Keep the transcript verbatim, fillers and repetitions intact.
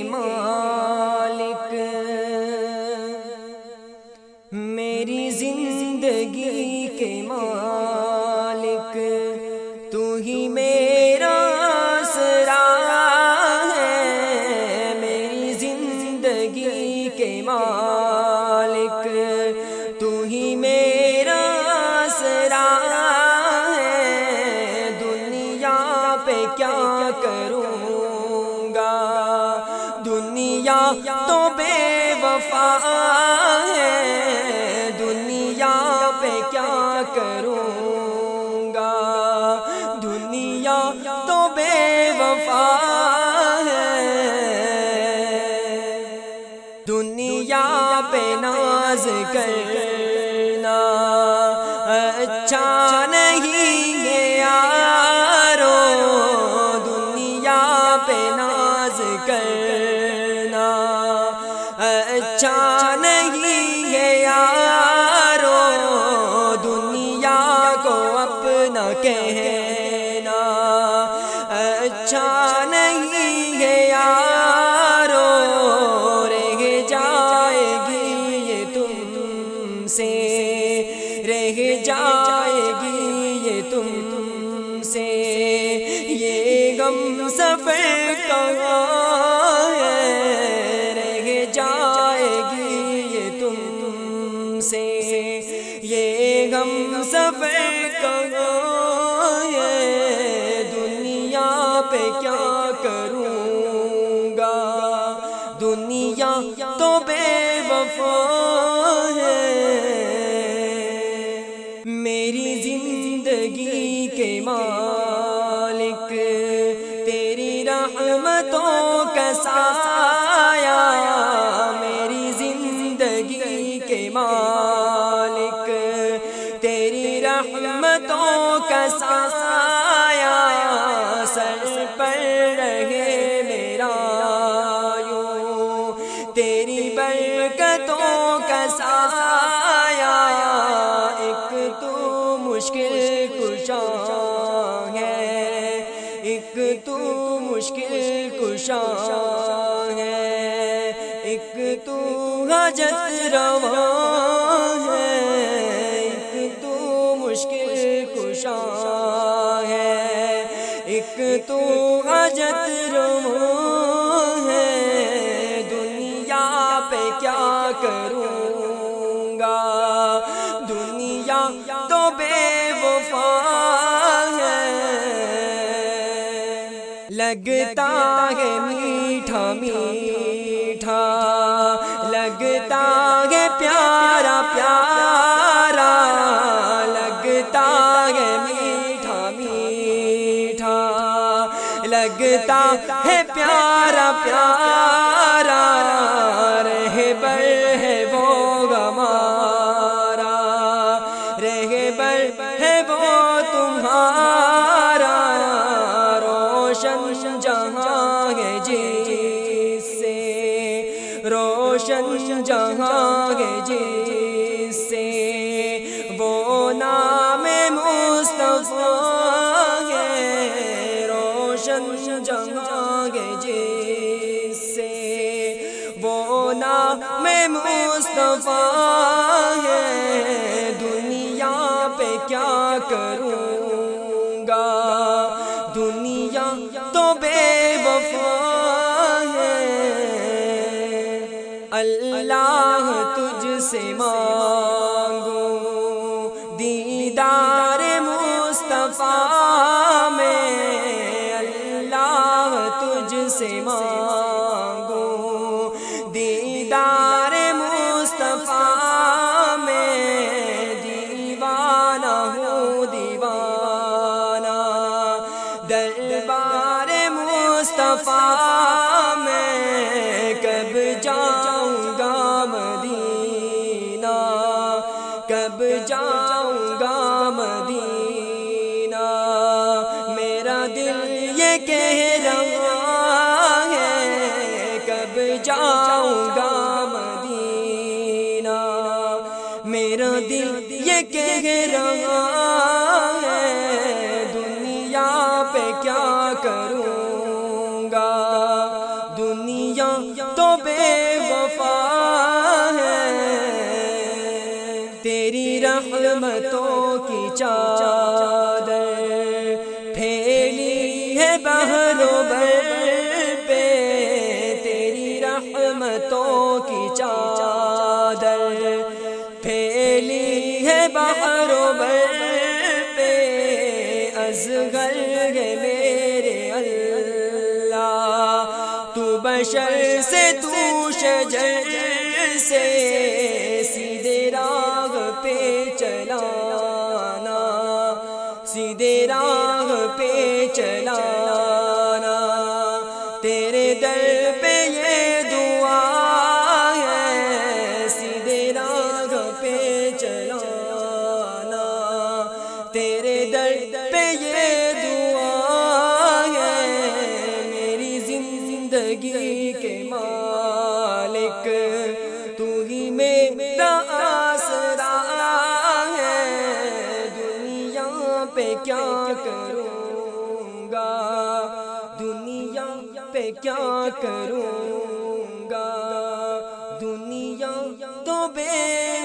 مالک، میری زندگی کے مالک، تو ہی میرا آسرا ہے، میری زندگی کے مالک، تو ہی میرا آسرا ہے، دنیا پہ کیا کروں گا، دنیا تو بے وفا ہے، دنیا پہ کیا کروں گا، دنیا تو بے وفا ہے، دنیا پہ ناز کرنا اچھا نہیں ہے یارو، دنیا پہ ناز کرنا اچھا نہیں ہے یارو، دنیا کو اپنا کہنا اچھا نہیں ہے یارو، رہ جائے گی یہ تم سے، رہ جائے گی یہ تم سے، یہ غم سفر کہاں ہے، رہ جائے گی یہ تم سے، یہ غم سفر کہاں ہے، دنیا پہ کیا کروں گا، دنیا تو بے وفا ہے، میری زندگی کے مالک، تیری رحمتوں کا سایہ، میری زندگی کے مالک، تیری رحمتوں کا سایہ، سر پر رہے میرا یوں، تیری برکتوں کا سایہ، ایک تو مشکل کشا ہے، ایک تو مشکل کشا ہے، ایک تو حاجت روا ہے، ایک تو مشکل کشا ہے، ایک تو حاجت روا ہے، دنیا پہ کیا کروں گا، دنیا تو بے وفا ہے، لگتا ہے میٹھا میٹھا، لگتا ہے پیارا پیارا، لگتا ہے میٹھا میٹھا، لگتا ہے پیارا پیارا، رہبر ہے وہ ہمارا، رہبر ہے وہ تمہارا، روشن جہاں ہے جس سے، روشن جہاں ہے جس سے، وہ نام مصطفیٰ ہے، روشن جہاں ہے جس سے، وہ نام مصطفیٰ ہے، دنیا پہ کیا کروں گا، دنیا تو بے وفا ہے، اللہ تجھ سے مانگوں دیدار مصطفیٰ میں، اللہ تجھ سے مانگوں دیدار مصطفیٰ میں، دیوانہ ہوں دیوانہ دربار مصطفیٰ میں، کب جاؤں گا مدینہ، کب جاؤں گا مدینہ، میرا دل یہ کہہ رہا ہے، کب جاؤں گا مدینہ، میرا دل یہ کہہ رہا ہے، دنیا پہ کیا کروں گا، دنیا تو بے وفا ہے، تیری رحمتوں کی چادر پھیلی ہے بحر و بر پہ، تیری رحمتوں کی چادر پھیلی ہے بحر و بر پہ، اصغر ہے میرے اللہ تو بشر سے تو شجر سے، سیدھے راہ پہ چلانا، سیدھے راہ پہ چلانا، تیرے در پہ یہ دعا ہے، سیدھے راہ پہ چلانا، تیرے در پہ یہ دعا ہے، میری زندگی کے مالک تو ہی میرا آسرا ہے، دنیا پہ کیا کروں گا، دنیا پہ کیا کروں گا، دنیا تو بے